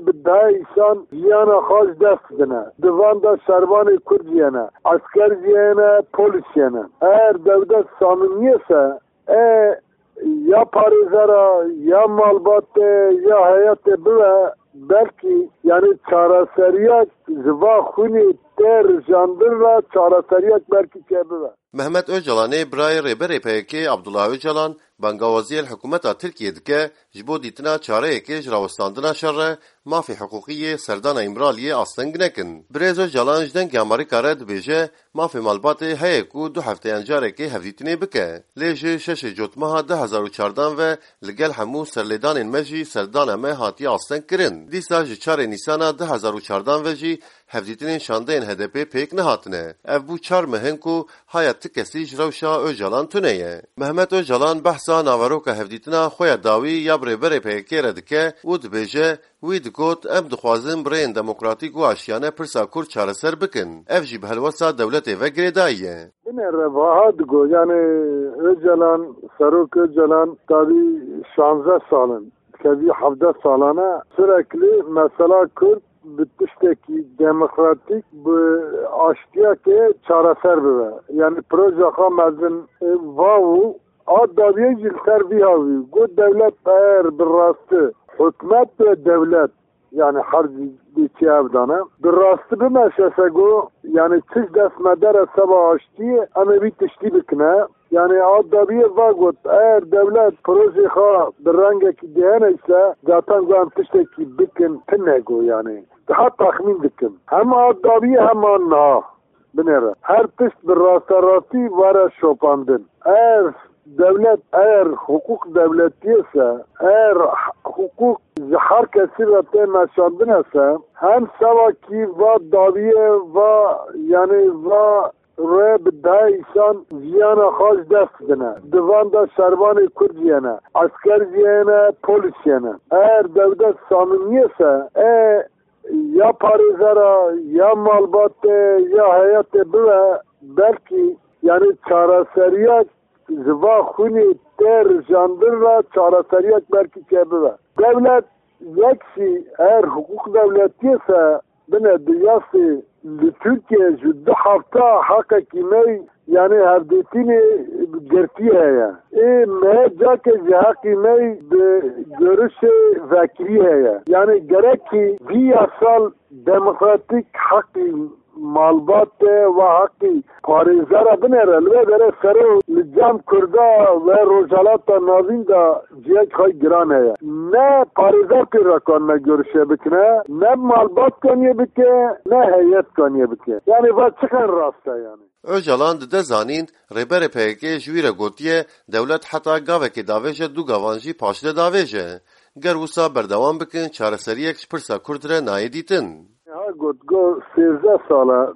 بدها إنسان جيانا خاص دستنا دوان دا شربان كرديانا عسكر جيانا بوليسيانا دولة صامنية یا پاریزارا یا مالبات یا حیات بوه بلکی یعنی چارەسەریەک زوا خونی تر جاندن را چارەسەریەک بلکی که بوه. Mehmet Öcalan'ı birayı rêberê PKK Abdullah Öcalan bangawaziyê hikûmeta Tirkiye dike ji bo dîtina çareyekê ji rawestandina şer re mafê hiqûqî serdana İmraliyê asteng nekin. Birêz Öcalan ji dengê Amerîka re dibêje mafê malbatê heye ku du hefteyan carekê hevdîtinê bike. Lê ji şeşê cotmeha 2014 ve li gel hemû serlêdanên me jî serdana me hatiye asteng kirin. Dîsa ji çarê Nîsana 2014 ve jî hevdîtinên şandeyên HDP pêk nehatine. Ev bû çar mehin ku haya ti kesî ji rewşa Öcalan tune ye. Mehmet Öcalan behsa naveroka hevdîtina xwe ya dawî ya birêberê PKK re dike û dibêje wî digot em dixwazin bireyên demokratîk û aşiyane pirsa Kurd çareser bikin. Ev jî bi helwesta dewletê ve girêdayî ye. Bine revaha digo yani Öcalan, Serok Öcalan tabi 16 salın, kevî 17 salana sürekli mesela Kurd bi tiştekî demokratîk bi aştiyakê çareser bibe. Yani projexa mezin vav a daviyê jî li ser vî havî. Got devlet eğer bi rastî hikûmet ve devlet yani harcı diçi evdana bir rastı bir meşese go yani çiz desmedere seba açtı ama bir tişti bikne yani adabiye vagot eğer devlet projeha bir rengeki diyene ise zaten gam tişteki bikin tnego yani daha tahmin dikim hem adabiye hem anna binere her tişt bir rastı vara şopandın eğer devlet eğer hukuk devletiyse eğer hukuk herkesi ve meşandınsa hem savaki ve daviye ve yani ve re bedha insan jiyana khas destine divan da şervan Kurdiyana asker jiyana polisiyana eğer devlet samimiyse ya parizara ya malbat ya hayat bile belki yani çareseriyet zva xuni ter jandın ra çareseriyet belki kebbe. Devlet yeksi eğer hukuk devletiyse bine dünyası Türkiye jüdde hafta haka kimey yani hevdetini gertiye ya. Meheca ke cihaki mey görüşü vekiliye ya. Yani gerek ki bir yasal demokratik hakkı malbat ve hakkı parizara binere ve bere sero licam kurda ve rojalata nazin da cihak hay girane ya. Ne parizar ki rakanla görüşe bikne, ne malbat kaniye bike, ne heyet kaniye bike. Yani va çıkan rasta yani. Öcalan dide zanîn rêberê PKK ji wî re gotiye dewlet heta gavekê davêje du gavan jî paşê davêje. Ger wisa berdewam bikin çareseriyek ji pirsa Kurd re nayê dîtin. Go 13 sala,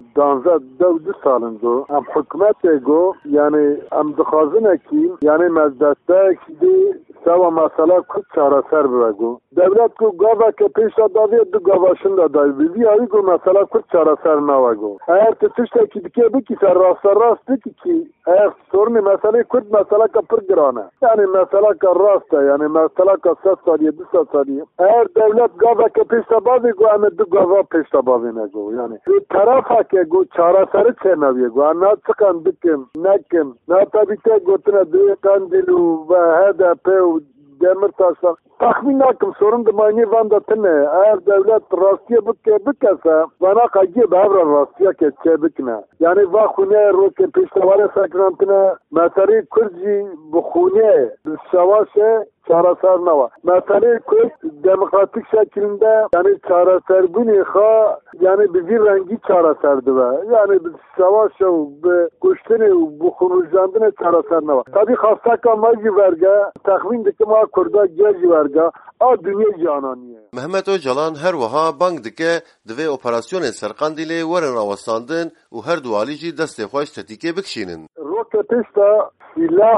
12 salın go. Em hükümet go yani em dixwazin ki yani mezdestek di seva mesela Kurd çareser bibe go. Devlet go gaveke pêşa daviye du gavaşın da davi. Vi avi go mesela Kurd çareser nava go. Eğer tiştekî dike biki ser rast biki ki eğer soruni mesela Kurd mesela ka pir girane. Yani mesela ka rasta yani mesela ka 7 saliye 2 saliye. Eğer devlet gaveke pêşa bavi go em du gava pêşa bavine go. Yani tarafa ke go çareseri çenaviye go. Ana çıkan dikim nekim. Ne tabi te gotuna diye kandilu ve HDP Demirtaş'tan tahmin hakkım sorun da mani vanda tine eğer devlet rastiye bükese bana kayı davran rastiye keçe bükne yani vakhune roke piştavare sakrantine mesari Kürtci bukhune savaşe çareser nava. Mesele Kürt demokratik şekilde yani çareser buniha yani bir rengi çareserdi ve yani savaş ve kuştunu bu konuşlandığına çareser nava. Tabi hasta kalmayı verge tahmin dikima Kurda gezi verge a dünya cananiye. Mehmet Öcalan her vaha bank dike dve operasyonên serqandîlê werin rawestandin û her du alî jî destê xwe ji tetikê bikişînin. Roketista silah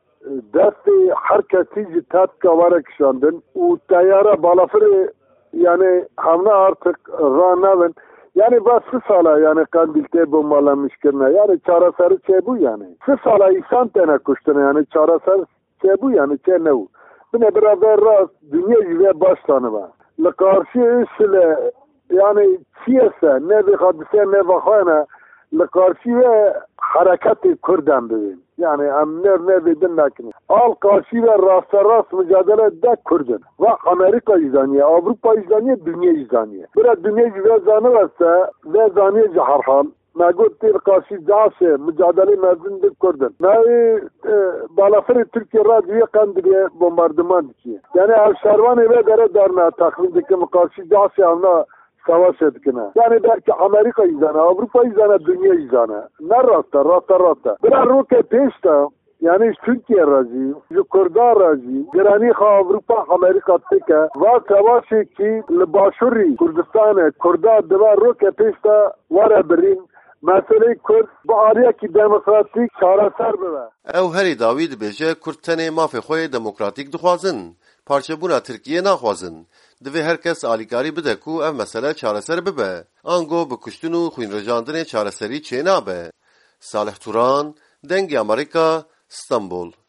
desti herkesi citat kavara kişandın. U tayara balafırı yani hamle artık ranavın. Yani bas sala yani kandilte bombalamış kirne. Yani çarasarı çebu yani. Sala insan tane kuştuna yani çarasarı çebu yani çenevu. Bine beraber rast dünya yüve başlanı var. لقارشی ایشل yani çiyese ne bir hadise ne vakana لقارشی و حرکت کردن ببین yani ne bedin nakini al karşı ve rast mücadele de kurdun ve Amerika izaniye Avrupa izaniye dünya izaniye biraz dünya gibi zanıverse ve zaniye ciharhal نگوت تیر قاشی جاشه مجادله مزین دل کردن نه بالافر ترکیه را دیگه قندریه بمباردمان دیگه یعنی شهروان ایوه داره درنه تخمین دیگه قاشی جاشه همنا savaş etkine. Yani belki Amerika izana, Avrupa izana, dünya izana. Ne rasta. Biraz roket peşte. Yani Türkiye razı, Kurdistan razı, Gerani Avrupa, Amerika teke. Ve savaşı ki başuri Kurdistan, Kurdistan deva roket peşte var birin. Mesele Kurd bu araya ki demokratik çareser bile. Ev heri David beje Kurd tenê mafê xwe demokratîk dixwazin. Parçebûna Tirkiye naxwazin. Divê herkes alîkarî bide ku ev mesele çareser bibe. Ango bi kuştin û xwînrejandinê çareserî çê nabe. Salih Turan, Dengê Amerîka, İstanbul.